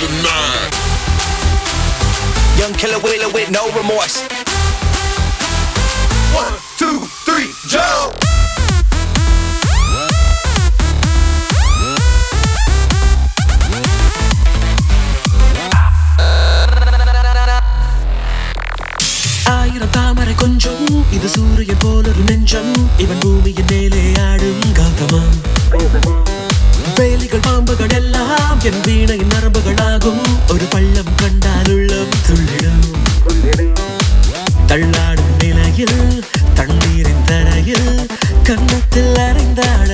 deny. Young killer wheeler with no remorse. 1, 2, 3, jump! ஆயிரம் தாமரை கொஞ்சம் இது சூரியன் போலொரு நெஞ்சம் இவன் பூமியின் மேலே ஆடும் கௌதமம் வேலிகள் பாம்புகள் எல்லாம் என் வீணையின் நரம்புகளாகும் ஒரு பள்ளம் கண்டால் உள்ளம் துள்ளிடும் தள்ளாடும் நிலையில் தண்ணீரின் தரையில் கன்னத்தில் அறைந்தாட